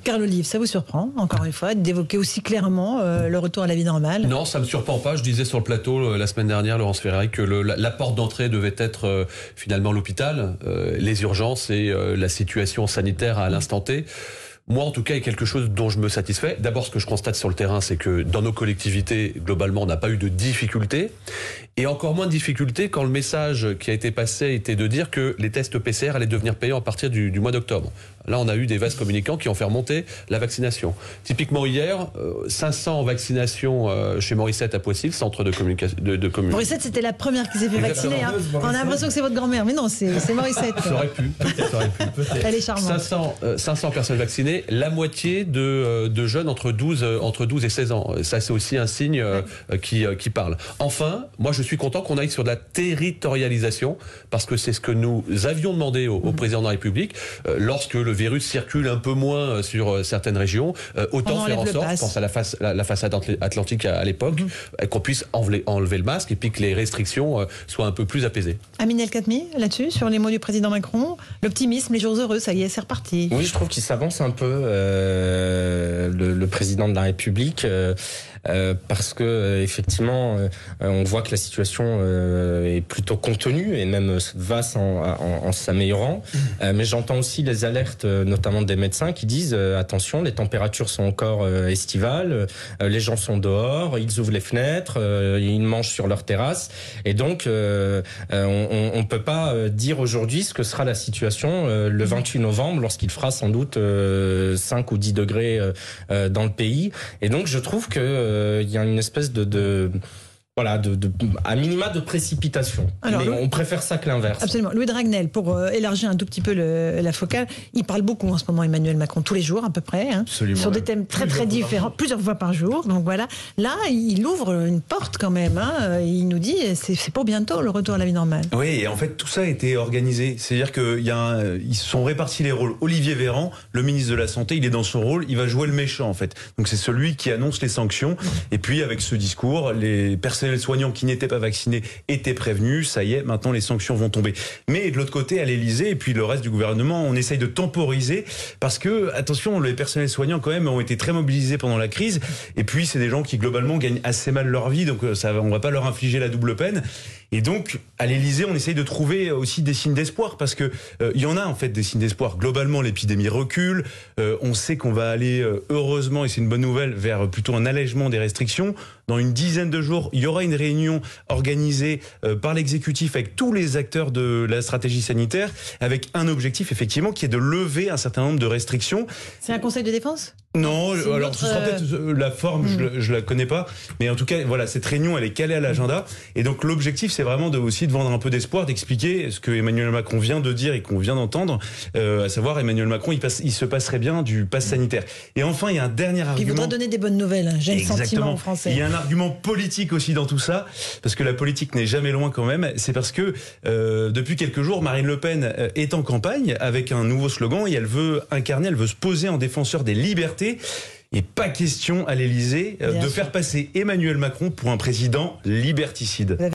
Carl Olive, ça vous surprend, encore une fois, d'évoquer aussi clairement le retour à la vie normale? Non, ça me surprend pas. Je disais sur le plateau la semaine dernière, Laurence Ferrari, que la porte d'entrée devait être finalement l'hôpital, les urgences et la situation sanitaire à l'instant T. Moi, en tout cas, il y a quelque chose dont je me satisfais. D'abord, ce que je constate sur le terrain, c'est que dans nos collectivités, globalement, on n'a pas eu de difficultés. Et encore moins de difficultés quand le message qui a été passé était de dire que les tests PCR allaient devenir payants à partir du mois d'octobre. Là, on a eu des vases communicants qui ont fait remonter la vaccination. Typiquement, hier, 500 vaccinations chez Morissette à Poissy, le centre de communication. Morissette, c'était la première qui s'est fait vacciner. Hein. On a l'impression que c'est votre grand-mère, mais non, c'est Morissette. Ça aurait pu, peut-être. Elle est charmante. 500 personnes vaccinées, la moitié de jeunes entre 12 et 16 ans. Ça, c'est aussi un signe qui parle. Enfin, moi, je suis content qu'on aille sur de la territorialisation, parce que c'est ce que nous avions demandé au président de la République. Lorsque le virus circule un peu moins sur certaines régions, autant faire en sorte, je pense à la façade atlantique à l'époque, qu'on puisse enlever le masque et puis que les restrictions soient un peu plus apaisées. Amine El Khatmi, là-dessus, sur les mots du président Macron, l'optimisme, les jours heureux, ça y est, c'est reparti. Oui, je trouve qu'il s'avance un peu, le président de la République, parce que effectivement, on voit que la situation est plutôt contenue et même va en s'améliorant. Mais j'entends aussi les alertes, notamment des médecins, qui disent attention, les températures sont encore estivales, les gens sont dehors, ils ouvrent les fenêtres, ils mangent sur leur terrasse, et donc on peut pas dire aujourd'hui ce que sera la situation le 28 novembre, lorsqu'il fera sans doute 5 ou 10 degrés dans le pays. Et donc je trouve que il y a une espèce à minima de précipitation. Alors, mais on préfère ça que l'inverse. Absolument. Louis Dragnel, pour élargir un tout petit peu la focale, il parle beaucoup en ce moment, Emmanuel Macron, tous les jours à peu près, hein, sur des thèmes très très différents, plusieurs fois par jour. Donc voilà, là, il ouvre une porte quand même. Hein, il nous dit, c'est pour bientôt le retour à la vie normale. Oui, et en fait, tout ça a été organisé. C'est-à-dire qu'ils se sont répartis les rôles. Olivier Véran, le ministre de la Santé, il est dans son rôle, il va jouer le méchant en fait. Donc c'est celui qui annonce les sanctions. Et puis avec ce discours, les personnels soignants qui n'étaient pas vaccinés étaient prévenus. Ça y est, maintenant les sanctions vont tomber. Mais de l'autre côté, à l'Élysée et puis le reste du gouvernement, on essaye de temporiser parce que, attention, les personnels soignants quand même ont été très mobilisés pendant la crise. Et puis c'est des gens qui globalement gagnent assez mal leur vie, donc on va pas leur infliger la double peine. Et donc, à l'Élysée, on essaye de trouver aussi des signes d'espoir, parce que il y en a en fait des signes d'espoir. Globalement, l'épidémie recule. On sait qu'on va aller, heureusement, et c'est une bonne nouvelle, vers plutôt un allègement des restrictions. Dans une dizaine de jours, il y aura une réunion organisée par l'exécutif avec tous les acteurs de la stratégie sanitaire, avec un objectif, effectivement, qui est de lever un certain nombre de restrictions. C'est un conseil de défense ? Non, alors ce sera peut-être la forme, je la connais pas, mais en tout cas, voilà, cette réunion, elle est calée à l'agenda, et donc l'objectif, c'est vraiment aussi de vendre un peu d'espoir, d'expliquer ce que Emmanuel Macron vient de dire et qu'on vient d'entendre, à savoir Emmanuel Macron, il se passerait bien du pass sanitaire. Et enfin, il y a un dernier argument. Il voudrait donner des bonnes nouvelles, hein. J'ai le sentiment en français. Il y a un argument politique aussi dans tout ça, parce que la politique n'est jamais loin quand même. C'est parce que depuis quelques jours, Marine Le Pen est en campagne avec un nouveau slogan, et elle veut se poser en défenseur des libertés. Et pas question à l'Élysée de faire passer Emmanuel Macron pour un président liberticide.